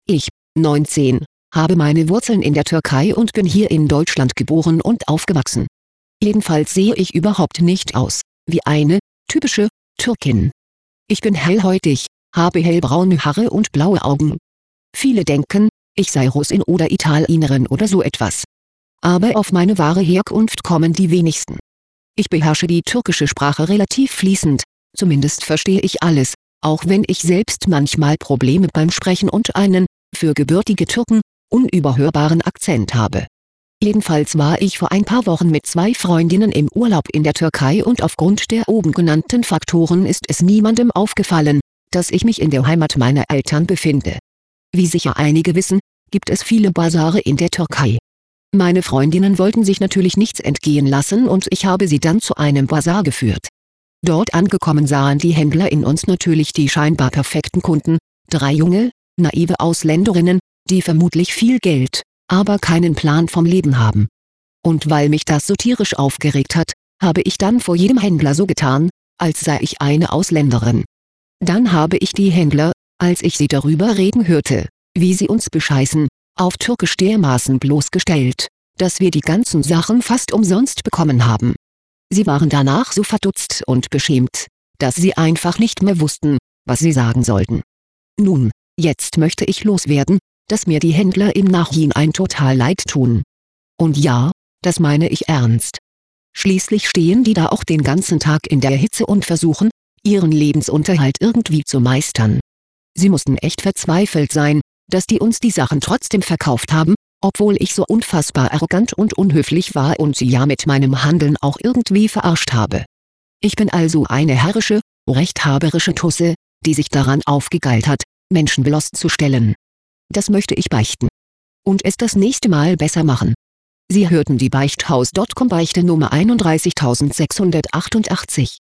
Ich, 19, habe meine Wurzeln in der Türkei und bin hier in Deutschland geboren und aufgewachsen. Jedenfalls sehe ich überhaupt nicht aus wie eine typische Türkin. Ich bin hellhäutig, habe hellbraune Haare und blaue Augen. Viele denken, ich sei Russin oder Italienerin oder so etwas. Aber auf meine wahre Herkunft kommen die wenigsten. Ich beherrsche die türkische Sprache relativ fließend, zumindest verstehe ich alles, auch wenn ich selbst manchmal Probleme beim Sprechen und einen, für gebürtige Türken, unüberhörbaren Akzent habe. Jedenfalls war ich vor ein paar Wochen mit 2 Freundinnen im Urlaub in der Türkei und aufgrund der oben genannten Faktoren ist es niemandem aufgefallen, dass ich mich in der Heimat meiner Eltern befinde. Wie sicher einige wissen, gibt es viele Basare in der Türkei. Meine Freundinnen wollten sich natürlich nichts entgehen lassen und ich habe sie dann zu einem Basar geführt. Dort angekommen sahen die Händler in uns natürlich die scheinbar perfekten Kunden, 3 junge, naive Ausländerinnen, die vermutlich viel Geld, aber keinen Plan vom Leben haben. Und weil mich das so tierisch aufgeregt hat, habe ich dann vor jedem Händler so getan, als sei ich eine Ausländerin. Dann habe ich die Händler, als ich sie darüber reden hörte, wie sie uns bescheißen, auf Türkisch dermaßen bloßgestellt, dass wir die ganzen Sachen fast umsonst bekommen haben. Sie waren danach so verdutzt und beschämt, dass sie einfach nicht mehr wussten, was sie sagen sollten. Nun, jetzt möchte ich loswerden, dass mir die Händler im Nachhinein total leid tun. Und ja, das meine ich ernst. Schließlich stehen die da auch den ganzen Tag in der Hitze und versuchen, ihren Lebensunterhalt irgendwie zu meistern. Sie mussten echt verzweifelt sein, dass die uns die Sachen trotzdem verkauft haben, obwohl ich so unfassbar arrogant und unhöflich war und sie ja mit meinem Handeln auch irgendwie verarscht habe. Ich bin also eine herrische, rechthaberische Tusse, die sich daran aufgegeilt hat, Menschen bloßzustellen. Das möchte ich beichten. Und es das nächste Mal besser machen. Sie hörten die Beichthaus.com Beichte Nummer 31688.